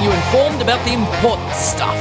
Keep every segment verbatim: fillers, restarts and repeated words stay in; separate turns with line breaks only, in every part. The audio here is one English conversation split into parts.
you informed about the important stuff.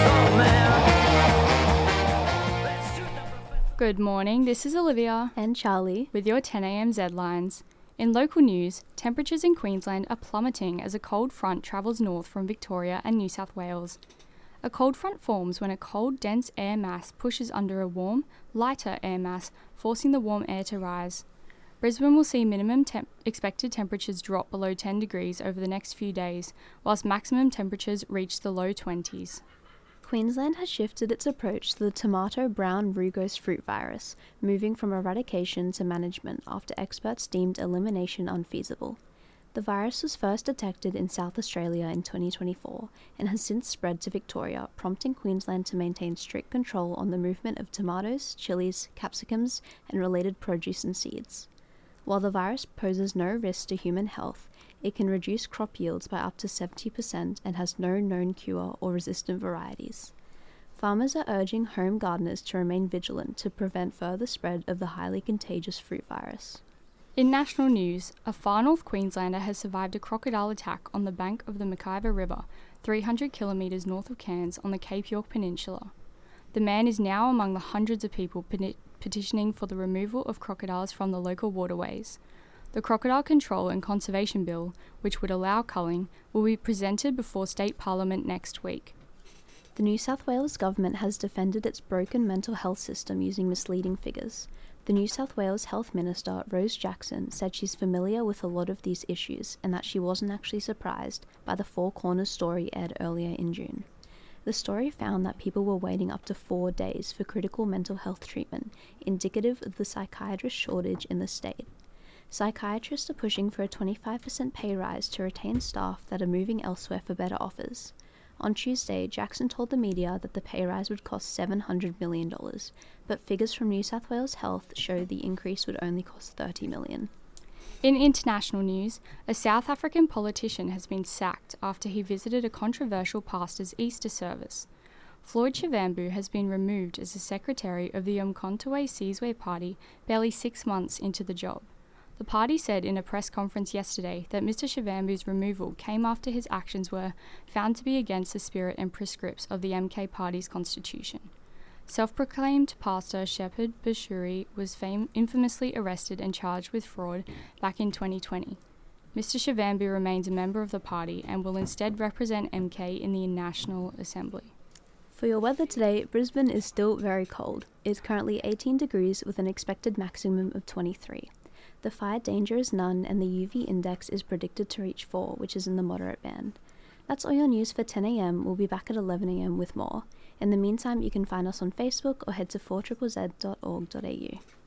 Good morning, this is Olivia
and Charlie
with your ten a m Z-lines. In local news, temperatures in Queensland are plummeting as a cold front travels north from Victoria and New South Wales. A cold front forms when a cold, dense air mass pushes under a warm, lighter air mass, forcing the warm air to rise. Brisbane will see minimum temp- expected temperatures drop below ten degrees over the next few days, whilst maximum temperatures reach the low twenties.
Queensland has shifted its approach to the tomato brown rugose fruit virus, moving from eradication to management after experts deemed elimination unfeasible. The virus was first detected in South Australia in twenty twenty-four and has since spread to Victoria, prompting Queensland to maintain strict control on the movement of tomatoes, chilies, capsicums, and related produce and seeds. While the virus poses no risk to human health, it can reduce crop yields by up to seventy percent and has no known cure or resistant varieties. Farmers are urging home gardeners to remain vigilant to prevent further spread of the highly contagious fruit virus.
In national news, a far north Queenslander has survived a crocodile attack on the bank of the Mackayver River, three hundred kilometres north of Cairns on the Cape York Peninsula. The man is now among the hundreds of people peti- petitioning for the removal of crocodiles from the local waterways. The Crocodile Control and Conservation Bill, which would allow culling, will be presented before State Parliament next week.
The New South Wales government has defended its broken mental health system using misleading figures. The New South Wales Health Minister, Rose Jackson, said she's familiar with a lot of these issues and that she wasn't actually surprised by the Four Corners story aired earlier in June. The story found that people were waiting up to four days for critical mental health treatment, indicative of the psychiatrist shortage in the state. Psychiatrists are pushing for a twenty-five percent pay rise to retain staff that are moving elsewhere for better offers. On Tuesday, Jackson told the media that the pay rise would cost seven hundred million dollars, but figures from New South Wales Health show the increase would only cost thirty million dollars.
In international news, a South African politician has been sacked after he visited a controversial pastor's Easter service. Floyd Shivambu has been removed as the secretary of the Umkhonto Sizwe Party barely six months into the job. The party said in a press conference yesterday that Mister Shivambu's removal came after his actions were found to be against the spirit and prescripts of the M K Party's constitution. Self-proclaimed pastor Shepherd Bashuri was fam- infamously arrested and charged with fraud back in twenty twenty. Mister Shivambu remains a member of the party and will instead represent M K in the National Assembly.
For your weather today, Brisbane is still very cold. It's currently eighteen degrees with an expected maximum of twenty-three. The fire danger is none and the U V index is predicted to reach four, which is in the moderate band. That's all your news for ten a m. We'll be back at eleven a m with more. In the meantime, you can find us on Facebook or head to four z z dot org dot a u.